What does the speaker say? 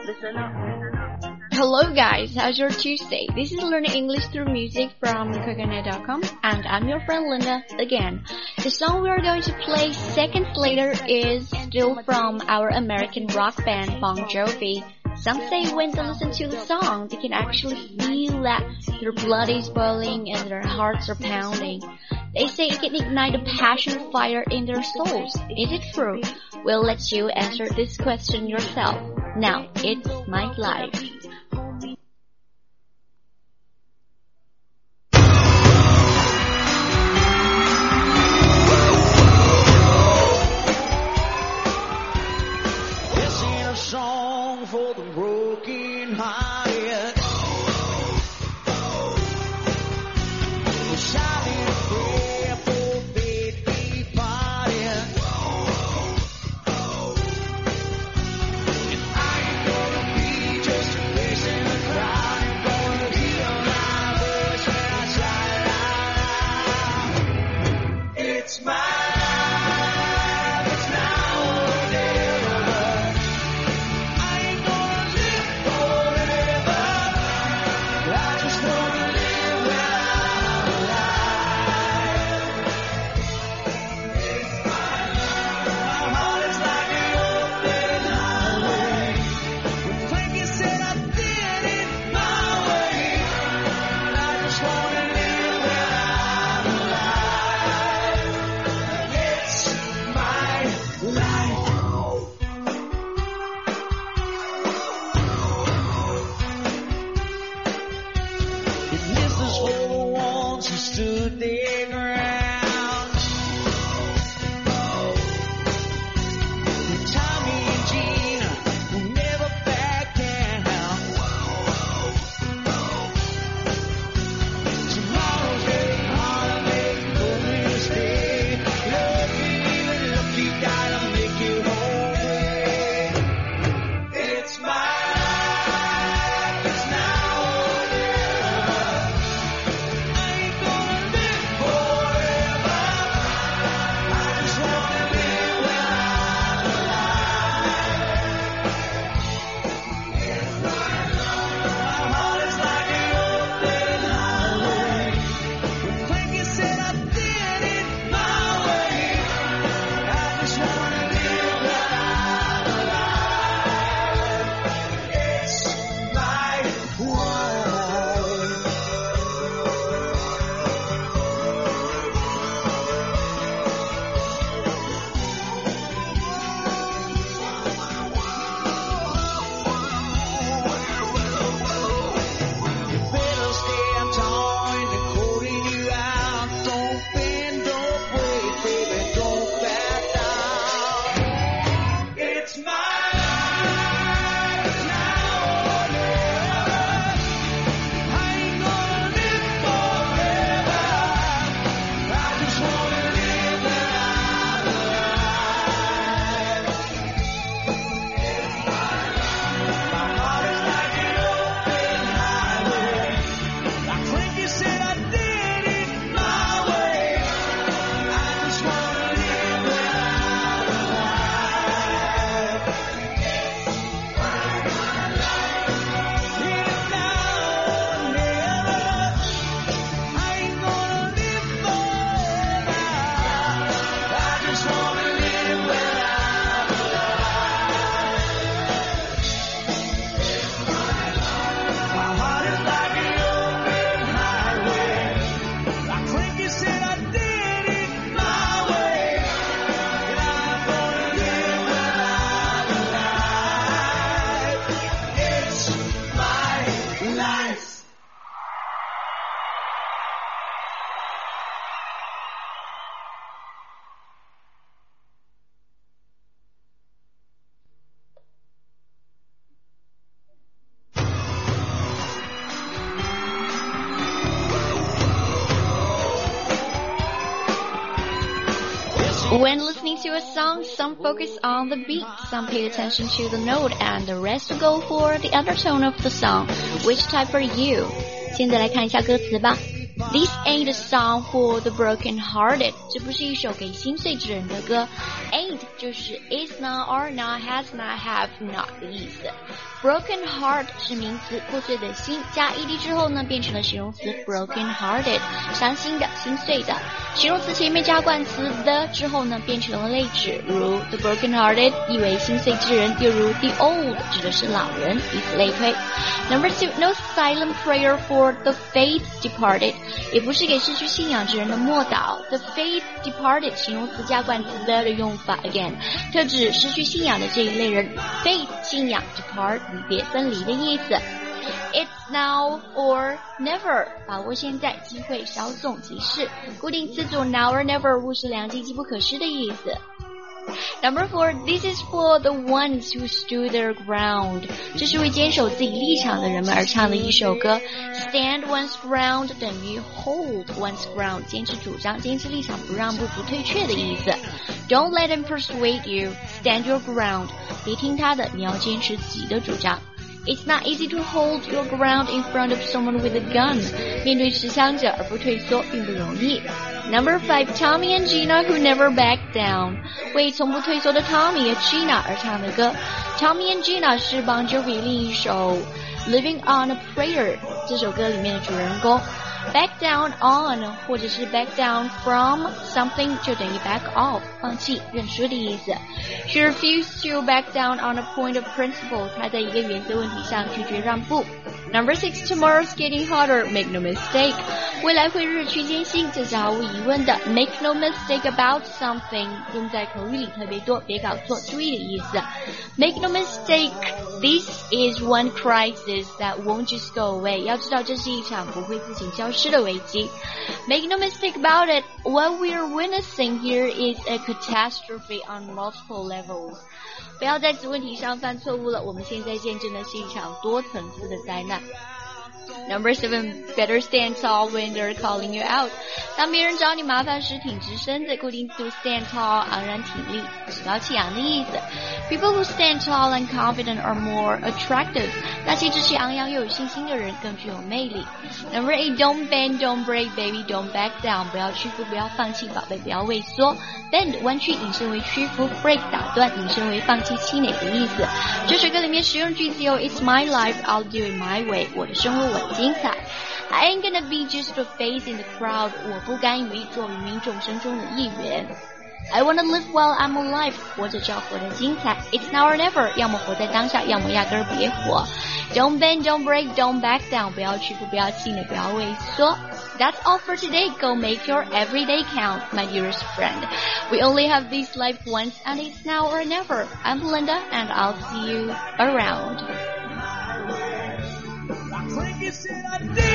Listen up. Hello guys, how's your Tuesday? This is Learning English Through Music from Kakane.com and I'm your friend Linda again. The song we are going to play seconds later is still from our American rock band Bon Jovi. Some say when they listen to the song, they can actually feel that their blood is boiling and their hearts are pounding. They say it can ignite a passion fire in their souls. Is it true? We'll let you answer this question yourself. Now, it's my life. This ain't a song for the broken hearted. A silent prayer for faith departed. And I ain't gonna be just a face in the crowd. I'm gonna hear my voice when I shout out. It's my life, it's now or never. I ain't gonna live forever. I just wanna live where I'm alive. It's my life. My heart is like an open highway. When Frankie said I did it my way. I just wanna live where I'm alive. It's my life. And this is for the ones who stood their ground. And Tommy and Gina will never back down. Tomorrow's getting harder, make no mistake. Lucky, gotta make it all day. It's my life, it's now or never. I ain't gonna live forever. I just wanna live where I'm alive. It's my life. My heart is like an open highway. When Frankie said I did it my way. I just wanna live where I'm alive. It's my life. Better stand tall and they're calling you out. Don't bend, don't break, baby, don't back down. It's my life, it's now or never. I ain't gonna live forever. I just wanna live where I'm alive. It's my life. My heart is like an open highway. Like Frankie said I did it my way. I just wanna live where I'm alive. It's my life. It's now or never. I ain't gonna live forever. I just wanna live where I'm alive. It's my life. My heart is like an open highway. Like Frankie said I did it my way. And I'm gonna live where I'm alive. It's my life. When listening to a song, some focus on the beat, some pay attention to the note, and the rest go for the undertone of the song. Which type are you? 现在来看一下歌词吧。 This ain't a song for the broken-hearted. 这不是一首给心碎之人的歌。Ain't 就是 is not, are not, has not, have not 的意思。Broken heart 是名词，破碎的心，加 ed 之后呢，变成了形容词 broken-hearted， 伤心的，心碎的。形容词前面加冠词 the 之后呢，变成了类指，如 the broken-hearted 意为心碎之人，又如 the old 指的是老人，以此类推。Number 2, no silent prayer for the faith departed， 也不是给失去信仰之人的默祷。The faith departed 形容词加冠词 the 的用法 again， 特指失去信仰的这一类人。Faith 信仰 depart 离别分离的意思。It's now or never 把握现在，机会稍纵即逝。固定词组 now or never 物是两尽，机不可失的意思。Number 4, this is for the ones who stood their ground. 这是为坚守自己立场的人们而唱的一首歌。Stand one's ground 等于 hold one's ground， 坚持主张，坚持立场，不让步，不退却的意思。Don't let him persuade you. Stand your ground. 别听他的，你要坚持自己的主张。It's not easy to hold your ground in front of someone with a gun. 面对持枪者而不退缩并不容易。Number 5, Tommy and Gina who never back down. 为从不退缩的 Tommy 和 Gina 而唱的歌。Tommy and Gina 是 Bon Jovi 另一首 Living on a Prayer 这首歌里面的主人公。Back down on 或者是 back down from something 就等于 back off 放弃认输的意思。She refused to back down on a point of principle. 她在一个原则问题上拒绝让步。Number 6, tomorrow's getting hotter. Make no mistake. 未来会日趋艰辛，这是毫无疑问的。Make no mistake about something 用在口语里特别多，别搞错，注意的意思。Make no mistake, this is one crisis that won't just go away. 要知道这是一场不会自行消失的危机。Make no mistake about it, what we're witnessing here is a catastrophe on multiple levels. 不要在此问题上犯错误了，我们现在见证的是一场多层次的灾难。Number 7, better stand tall when they're calling you out. 当别人找你麻烦时，挺直身子，固定词 stand tall 昂然挺立，趾高气扬的意思。People who stand tall and confident are more attractive. 那些志气昂扬又有信心的人更具有魅力。Number 8, don't bend, don't break, baby, don't back down. 不要屈服，不要放弃，宝贝，不要畏缩。Bend 弯曲引申为屈服， break 打断引申为放弃气馁的意思。这首歌里面使用句子有 It's my life, I'll do it my way. 我的生活我的精彩。I ain't gonna be just a face in the crowd. 我不甘于作为民众声中的一员。I wanna live while I'm alive. 活着就要活得精彩。It's now or never. 要么活在当下，要么压根儿别活。Don't bend, don't break, don't back down. 不要屈服，不要气馁，不要畏缩。That's all for today. Go make your everyday count, my dearest friend. We only have this life once, and it's now or never. I'm Belinda, and I'll see you around. I think you said I did.